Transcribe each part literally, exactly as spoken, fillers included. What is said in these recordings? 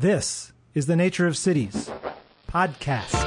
This is The Nature of Cities podcast.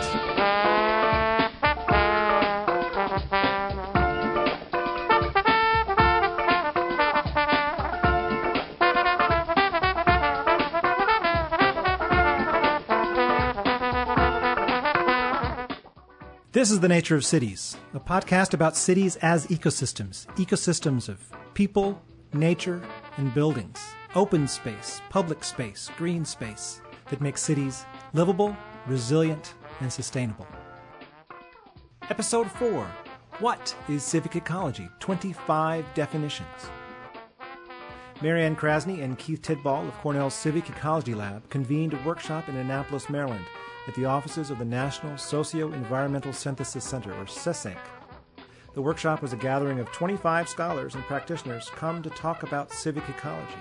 This is The Nature of Cities, a podcast about cities as ecosystems, ecosystems of people, nature, and buildings, open space, public space, green space that make cities livable, resilient, and sustainable. Episode four, What is Civic Ecology? twenty-five Definitions. Marianne Krasny and Keith Tidball of Cornell's Civic Ecology Lab convened a workshop in Annapolis, Maryland, at the offices of the National Socio-Environmental Synthesis Center, or SESENC. The workshop was a gathering of twenty-five scholars and practitioners come to talk about civic ecology.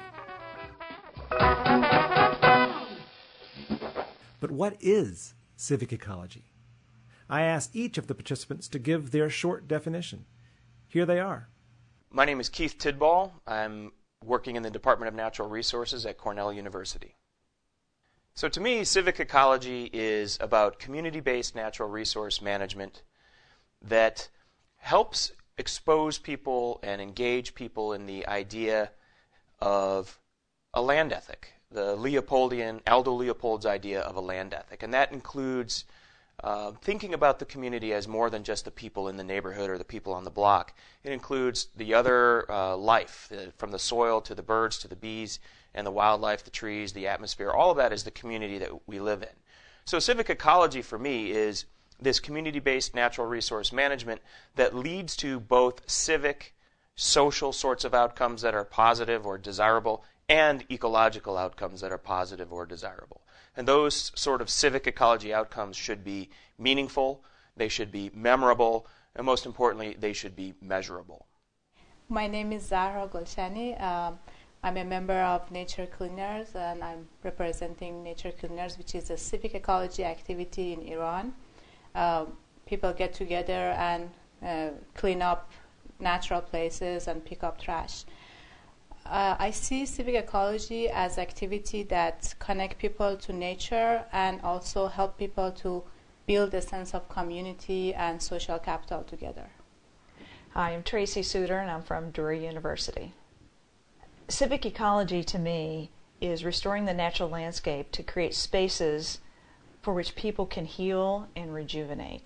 But what is civic ecology? I asked each of the participants to give their short definition. Here they are. My name is Keith Tidball. I'm working in the Department of Natural Resources at Cornell University. So to me, civic ecology is about community-based natural resource management that helps expose people and engage people in the idea of a land ethic, the Leopoldian, Aldo Leopold's idea of a land ethic. And that includes uh, thinking about the community as more than just the people in the neighborhood or the people on the block. It includes the other uh, life, the, from the soil to the birds to the bees, and the wildlife, the trees, the atmosphere. All of that is the community that we live in. So civic ecology for me is this community-based natural resource management that leads to both civic, social sorts of outcomes that are positive or desirable and ecological outcomes that are positive or desirable. And those sort of civic ecology outcomes should be meaningful, they should be memorable, and most importantly, they should be measurable. My name is Zahra Golshani. Um, I'm a member of Nature Cleaners, and I'm representing Nature Cleaners, which is a civic ecology activity in Iran. Uh, people get together and uh, clean up natural places and pick up trash. Uh, I see civic ecology as activity that connect people to nature and also help people to build a sense of community and social capital together. Hi, I'm Tracy Suter, and I'm from Drury University. Civic ecology to me is restoring the natural landscape to create spaces for which people can heal and rejuvenate.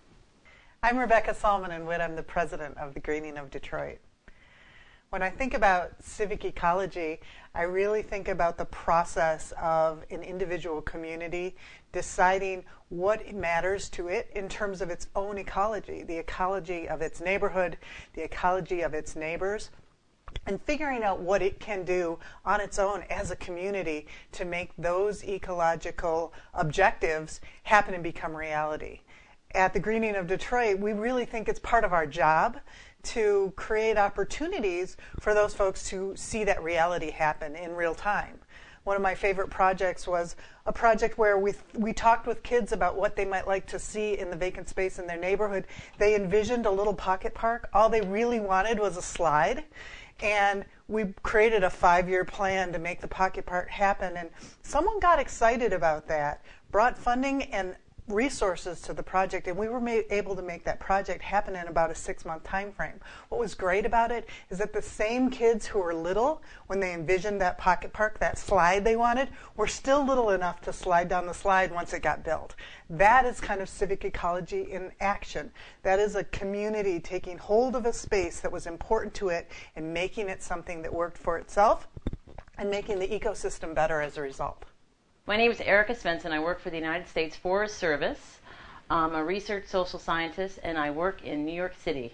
I'm Rebecca Salmon-Witt. I'm the president of the Greening of Detroit. When I think about civic ecology, I really think about the process of an individual community deciding what matters to it in terms of its own ecology, the ecology of its neighborhood, the ecology of its neighbors, and figuring out what it can do on its own as a community to make those ecological objectives happen and become reality. At the Greening of Detroit, we really think it's part of our job to create opportunities for those folks to see that reality happen in real time. One of my favorite projects was a project where we we talked with kids about what they might like to see in the vacant space in their neighborhood. They envisioned a little pocket park. All they really wanted was a slide. And we created a five-year plan to make the pocket park happen. And someone got excited about that, brought funding and resources to the project, and we were ma- able to make that project happen in about a six-month time frame. What was great about it is that the same kids who were little, when they envisioned that pocket park, that slide they wanted, were still little enough to slide down the slide once it got built. That is kind of civic ecology in action. That is a community taking hold of a space that was important to it and making it something that worked for itself and making the ecosystem better as a result. My name is Erica Svensson. I work for the United States Forest Service. I'm a research social scientist, and I work in New York City.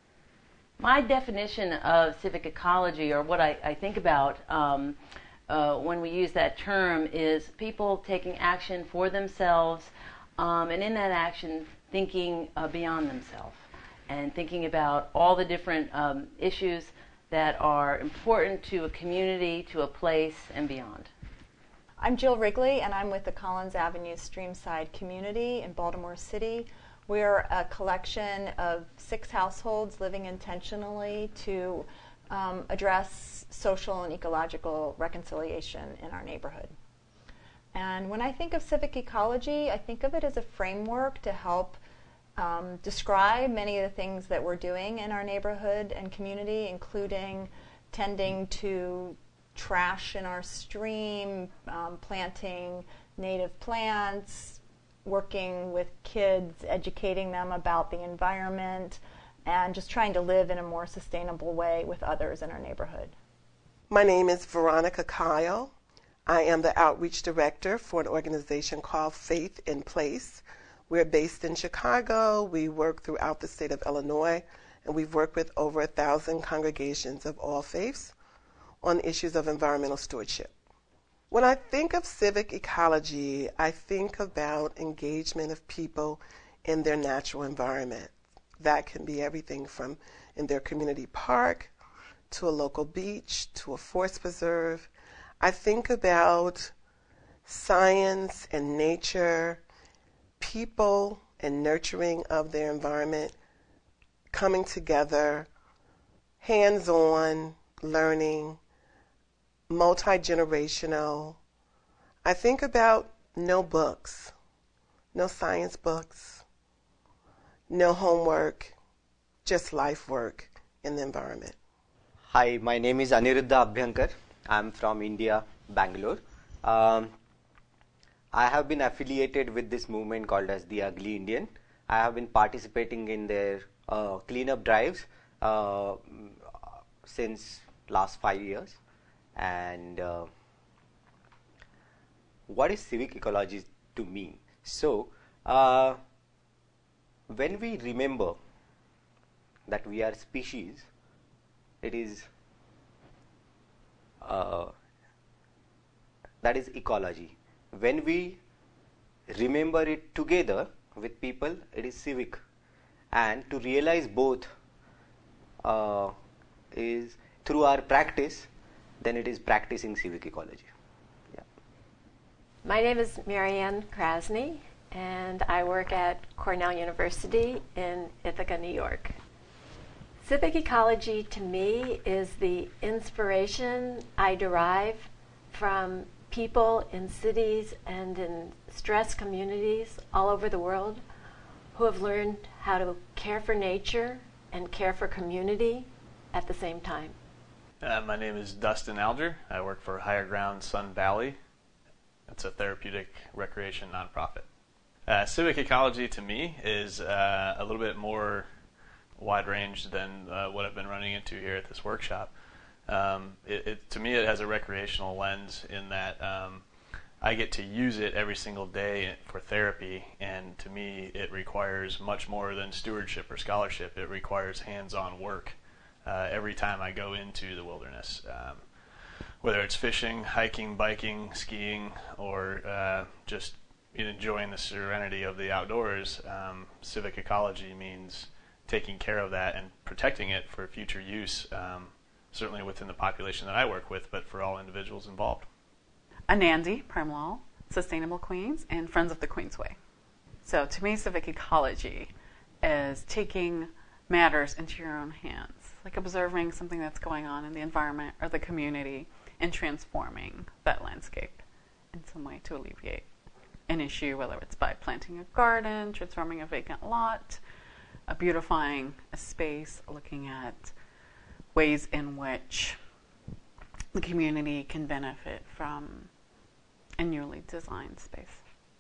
My definition of civic ecology, or what I, I think about um, uh, when we use that term, is people taking action for themselves, um, and in that action thinking uh, beyond themselves, and thinking about all the different um, issues that are important to a community, to a place, and beyond. I'm Jill Wrigley, and I'm with the Collins Avenue Streamside community in Baltimore City. We're a collection of six households living intentionally to um, address social and ecological reconciliation in our neighborhood. And when I think of civic ecology, I think of it as a framework to help um, describe many of the things that we're doing in our neighborhood and community, including tending to trash in our stream, um, planting native plants, working with kids, educating them about the environment, and just trying to live in a more sustainable way with others in our neighborhood. My name is Veronica Kyle. I am the outreach director for an organization called Faith in Place. We're based in Chicago. We work throughout the state of Illinois, and we've worked with over a thousand congregations of all faiths on issues of environmental stewardship. When I think of civic ecology, I think about engagement of people in their natural environment. That can be everything from in their community park to a local beach to a forest preserve. I think about science and nature, people and nurturing of their environment, coming together, hands-on learning, multi-generational. I think about no books, no science books, no homework, just life work in the environment. Hi, my name is Aniruddha Abhyankar. I'm from India, Bangalore. Um, I have been affiliated with this movement called as the Ugly Indian. I have been participating in their uh, cleanup drives uh, since last five years. And uh, what is civic ecology to me? So, uh, when we remember that we are species, it is uh, that is ecology. When we remember it together with people, it is civic. And to realize both uh, is through our practice, then it is practicing civic ecology. Yeah. My name is Marianne Krasny, and I work at Cornell University in Ithaca, New York. Civic ecology to me is the inspiration I derive from people in cities and in stressed communities all over the world who have learned how to care for nature and care for community at the same time. Uh, my name is Dustin Alger. I work for Higher Ground Sun Valley. It's a therapeutic recreation nonprofit. Uh, civic ecology to me is uh, a little bit more wide range than uh, what I've been running into here at this workshop. Um, it, it, to me, it has a recreational lens in that um, I get to use it every single day for therapy, and to me, it requires much more than stewardship or scholarship. It requires hands-on work uh, every time I go into the wilderness. Um, whether it's fishing, hiking, biking, skiing, or uh, just enjoying the serenity of the outdoors, um, civic ecology means taking care of that and protecting it for future use, um, certainly within the population that I work with, but for all individuals involved. Anandi Premlal, Sustainable Queens, and Friends of the Queensway. So to me, civic ecology is taking matters into your own hands, like observing something that's going on in the environment or the community and transforming that landscape in some way to alleviate an issue, whether it's by planting a garden, transforming a vacant lot, uh, beautifying a space, looking at ways in which the community can benefit from a newly designed space.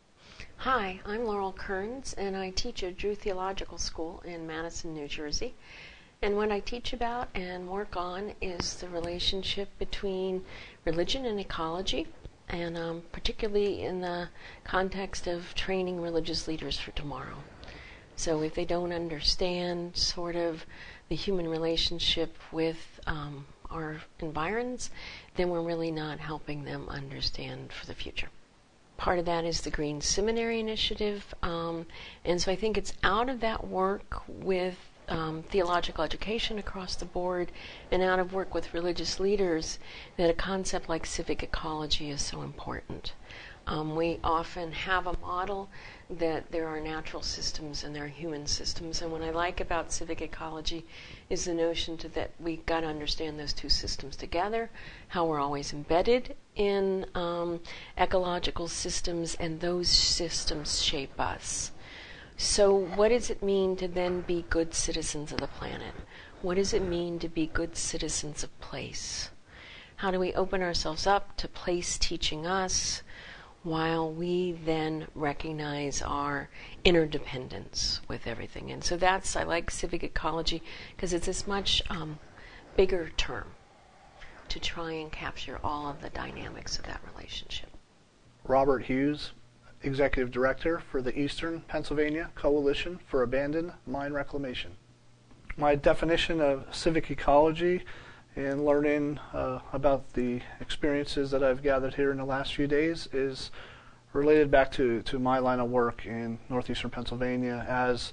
Hi, I'm Laurel Kearns, and I teach at Drew Theological School in Madison, New Jersey. And what I teach about and work on is the relationship between religion and ecology, and um, particularly in the context of training religious leaders for tomorrow. So if they don't understand sort of the human relationship with um, our environs, then we're really not helping them understand for the future. Part of that is the Green Seminary Initiative, um, and so I think it's out of that work with um, theological education across the board and out of work with religious leaders that a concept like civic ecology is so important. Um, we often have a model that there are natural systems and there are human systems. And what I like about civic ecology is the notion to that we got to understand those two systems together, how we're always embedded in um, ecological systems, and those systems shape us. So what does it mean to then be good citizens of the planet? What does it mean to be good citizens of place? How do we open ourselves up to place teaching us, while we then recognize our interdependence with everything? And so that's, I like civic ecology because it's this much um, bigger term to try and capture all of the dynamics of that relationship. Robert Hughes, Executive Director for the Eastern Pennsylvania Coalition for Abandoned Mine Reclamation. My definition of civic ecology and learning uh, about the experiences that I've gathered here in the last few days is related back to, to my line of work in northeastern Pennsylvania. As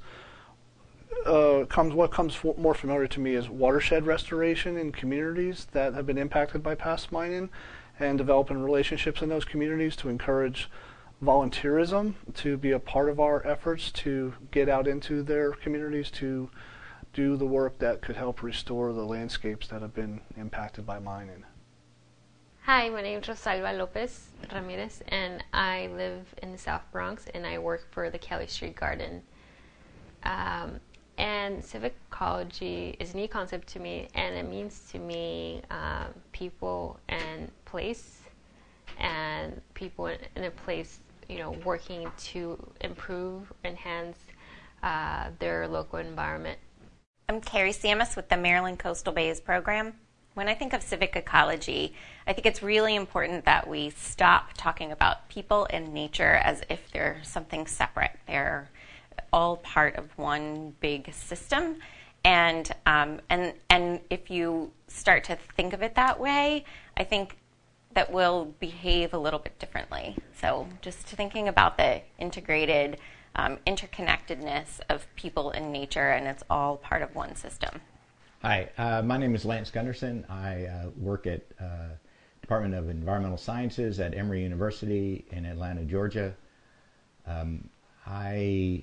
uh, comes what comes f- more familiar to me is watershed restoration in communities that have been impacted by past mining, and developing relationships in those communities to encourage volunteerism to be a part of our efforts to get out into their communities to do the work that could help restore the landscapes that have been impacted by mining. Hi, my name is Rosalba Lopez Ramirez, and I live in the South Bronx, and I work for the Kelly Street Garden. Um, and civic ecology is a new concept to me, and it means to me um, people and place, and people in a place, you know, working to improve, enhance uh, their local environment. I'm Carrie Samus with the Maryland Coastal Bays Program. When I think of civic ecology, I think it's really important that we stop talking about people and nature as if they're something separate. They're all part of one big system. And um, and and if you start to think of it that way, I think that we'll behave a little bit differently. So just thinking about the integrated Um, interconnectedness of people and nature, and it's all part of one system. Hi, uh, my name is Lance Gunderson. I uh, work at uh, Department of Environmental Sciences at Emory University in Atlanta, Georgia. Um, I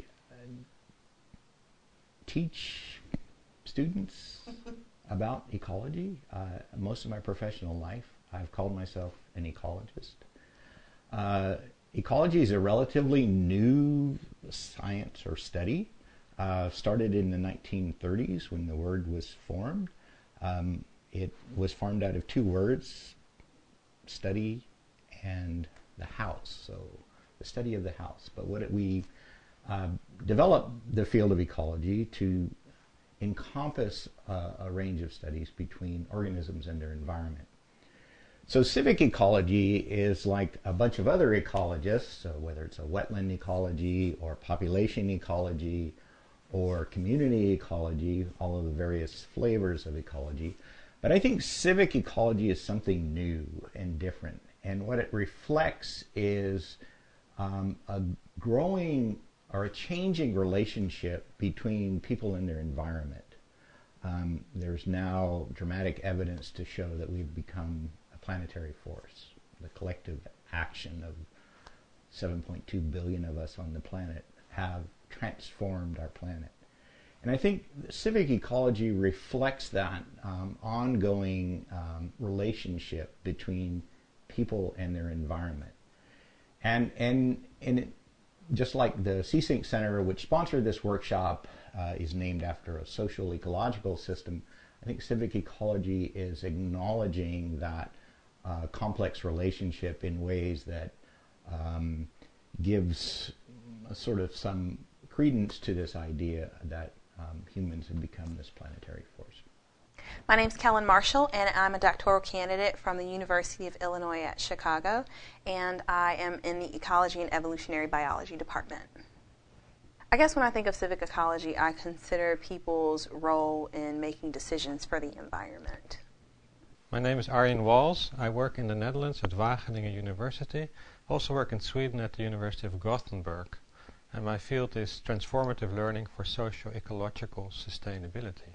teach students about ecology. Uh, most of my professional life, I've called myself an ecologist. Uh, Ecology is a relatively new science or study. Uh, started in the nineteen thirties when the word was formed. Um, it was formed out of two words, study and the house, so the study of the house. But what it, we uh, developed the field of ecology to encompass uh, a range of studies between organisms and their environment. So civic ecology is like a bunch of other ecologists, so whether it's a wetland ecology or population ecology or community ecology, all of the various flavors of ecology. But I think civic ecology is something new and different. And what it reflects is um, a growing or a changing relationship between people and their environment. Um, there's now dramatic evidence to show that we've become planetary force. The collective action of seven point two billion of us on the planet have transformed our planet. And I think civic ecology reflects that um, ongoing um, relationship between people and their environment. And, and, and it, just like the C-Sync Center, which sponsored this workshop, uh, is named after a social ecological system, I think civic ecology is acknowledging that Uh, complex relationship in ways that um, gives a sort of some credence to this idea that um, humans have become this planetary force. My name's Kellen Marshall, and I'm a doctoral candidate from the University of Illinois at Chicago, and I am in the Ecology and Evolutionary Biology department. I guess when I think of civic ecology, I consider people's role in making decisions for the environment. My name is Arjen Wals. I work in the Netherlands at Wageningen University. Also work in Sweden at the University of Gothenburg. And my field is transformative learning for socio-ecological sustainability.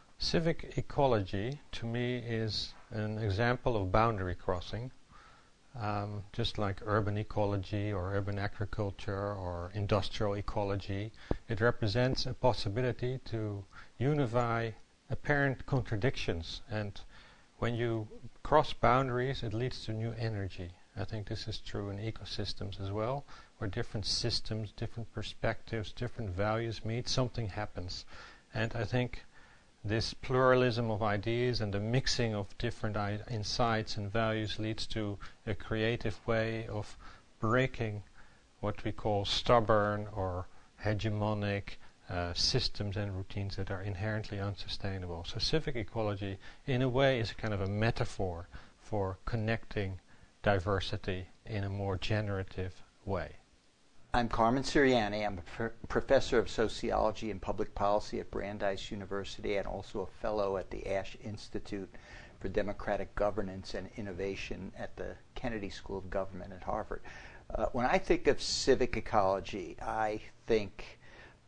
Civic ecology, to me, is an example of boundary crossing. Um, just like urban ecology or urban agriculture or industrial ecology, it represents a possibility to unify apparent contradictions, and when you cross boundaries it leads to new energy. I think this is true in ecosystems as well, where different systems, different perspectives, different values meet, something happens. And I think this pluralism of ideas and the mixing of different I- insights and values leads to a creative way of breaking what we call stubborn or hegemonic uh, systems and routines that are inherently unsustainable. So civic ecology, in a way, is a kind of a metaphor for connecting diversity in a more generative way. I'm Carmen Siriani. I'm a pr- professor of sociology and public policy at Brandeis University and also a fellow at the Ash Institute for Democratic Governance and Innovation at the Kennedy School of Government at Harvard. Uh, when I think of civic ecology, I think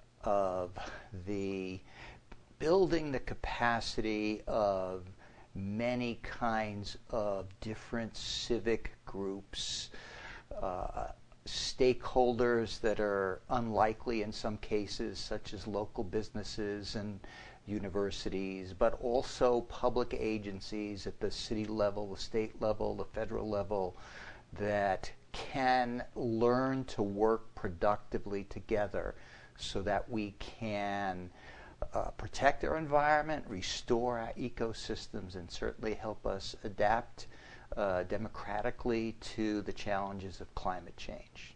of the building the capacity of many kinds of different civic groups, uh, stakeholders that are unlikely in some cases, such as local businesses and universities, but also public agencies at the city level, the state level, the federal level, that can learn to work productively together so that we can uh, protect our environment, restore our ecosystems, and certainly help us adapt Uh, democratically to the challenges of climate change.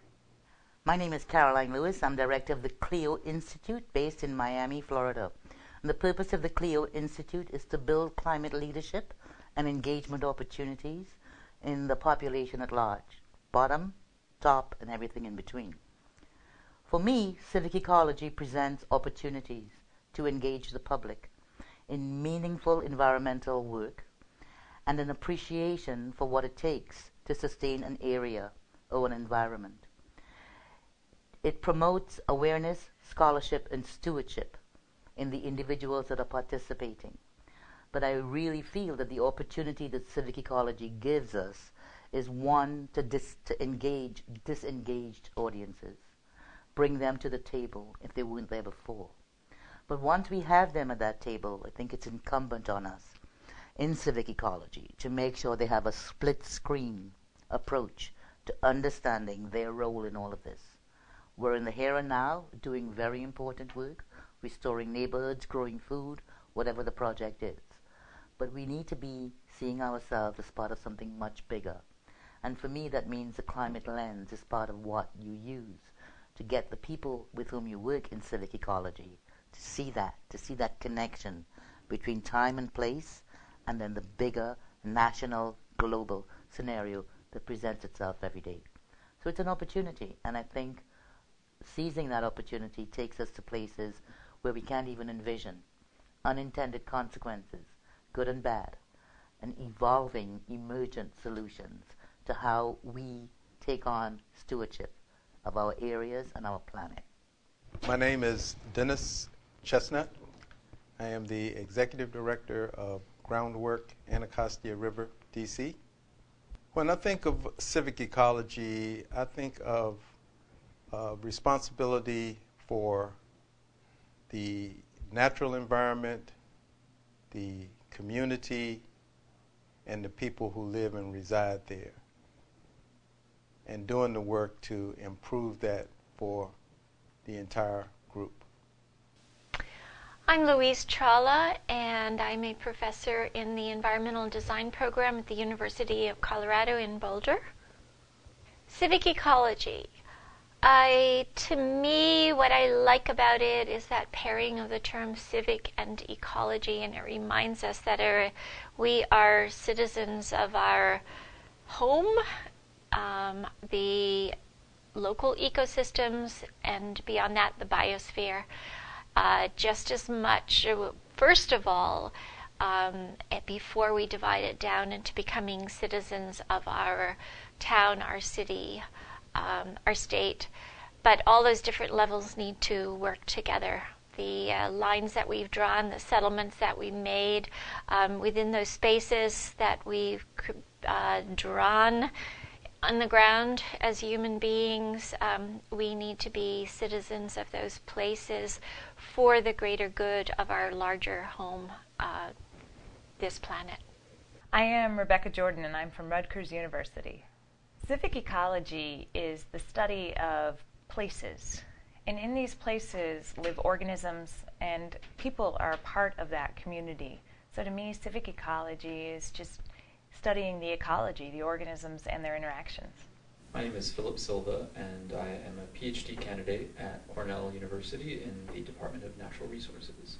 My name is Caroline Lewis. I'm director of the Clio Institute based in Miami, Florida. And the purpose of the Clio Institute is to build climate leadership and engagement opportunities in the population at large, bottom, top, and everything in between. For me, civic ecology presents opportunities to engage the public in meaningful environmental work and an appreciation for what it takes to sustain an area or an environment. It promotes awareness, scholarship, and stewardship in the individuals that are participating. But I really feel that the opportunity that civic ecology gives us is one to, dis- to engage disengaged audiences, bring them to the table if they weren't there before. But once we have them at that table, I think it's incumbent on us in civic ecology to make sure they have a split screen approach to understanding their role in all of this. We're in the here and now doing very important work, restoring neighborhoods, growing food, whatever the project is. But we need to be seeing ourselves as part of something much bigger. And for me, that means the climate lens is part of what you use to get the people with whom you work in civic ecology to see that, to see that connection between time and place and then the bigger national, global scenario that presents itself every day. So it's an opportunity, and I think seizing that opportunity takes us to places where we can't even envision unintended consequences, good and bad, and evolving emergent solutions to how we take on stewardship of our areas and our planet. My name is Dennis Chestnut. I am the Executive Director of Groundwork Anacostia River, D C. When I think of civic ecology, I think of uh, responsibility for the natural environment, the community, and the people who live and reside there, and doing the work to improve that for the entire group. I'm Louise Chawla, and I'm a professor in the Environmental Design program at the University of Colorado in Boulder. Civic ecology. I, to me, what I like about it is that pairing of the terms civic and ecology, and it reminds us that our, we are citizens of our home, um, the local ecosystems, and beyond that, the biosphere. Uh, just as much, first of all, um, before we divide it down into becoming citizens of our town, our city, um, our state, but all those different levels need to work together. The uh, lines that we've drawn, the settlements that we made, um, within those spaces that we've uh, drawn on the ground as human beings. Um, we need to be citizens of those places for the greater good of our larger home, uh, this planet. I am Rebecca Jordan, and I'm from Rutgers University. Civic ecology is the study of places, and in these places live organisms, and people are a part of that community. So to me, civic ecology is just studying the ecology, the organisms, and their interactions. My name is Philip Silva, and I am a PhD candidate at Cornell University in the Department of Natural Resources.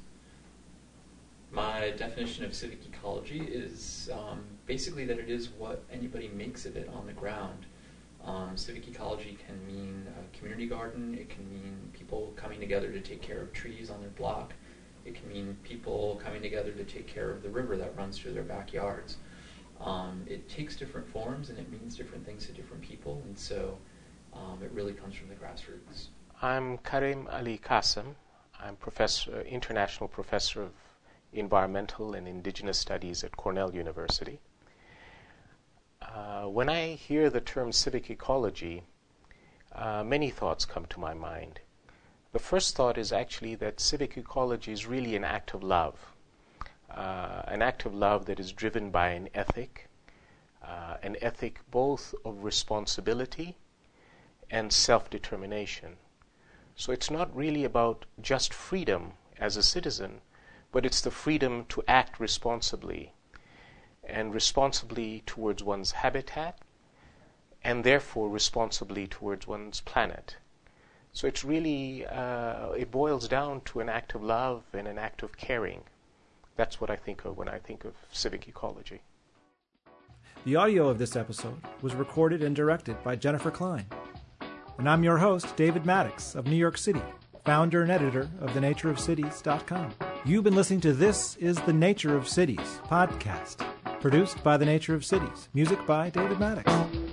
My definition of civic ecology is um, basically that it is what anybody makes of it on the ground. Um, civic ecology can mean a community garden, it can mean people coming together to take care of trees on their block, it can mean people coming together to take care of the river that runs through their backyards. Um, it takes different forms and it means different things to different people, and so um, it really comes from the grassroots. I'm Karim Ali Qasim. I'm professor, international professor of environmental and indigenous studies at Cornell University. Uh, when I hear the term civic ecology, uh, many thoughts come to my mind. The first thought is actually that civic ecology is really an act of love. Uh, an act of love that is driven by an ethic, uh, an ethic both of responsibility and self-determination. So it's not really about just freedom as a citizen, but it's the freedom to act responsibly, and responsibly towards one's habitat, and therefore responsibly towards one's planet. So it's really, uh, it boils down to an act of love and an act of caring. That's what I think of when I think of civic ecology. The audio of this episode was recorded and directed by Jennifer Klein. And I'm your host, David Maddox of New York City, founder and editor of the nature of cities dot com. You've been listening to This is the Nature of Cities podcast, produced by The Nature of Cities, music by David Maddox.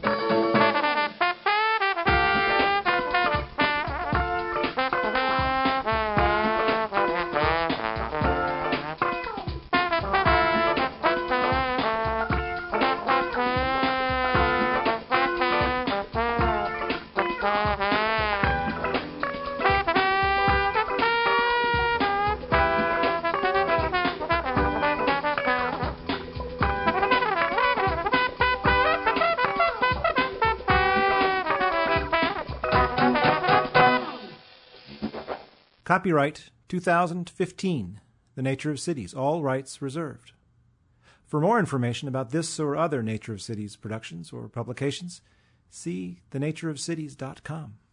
Copyright two thousand fifteen, The Nature of Cities, all rights reserved. For more information about this or other Nature of Cities productions or publications, see the nature of cities dot com.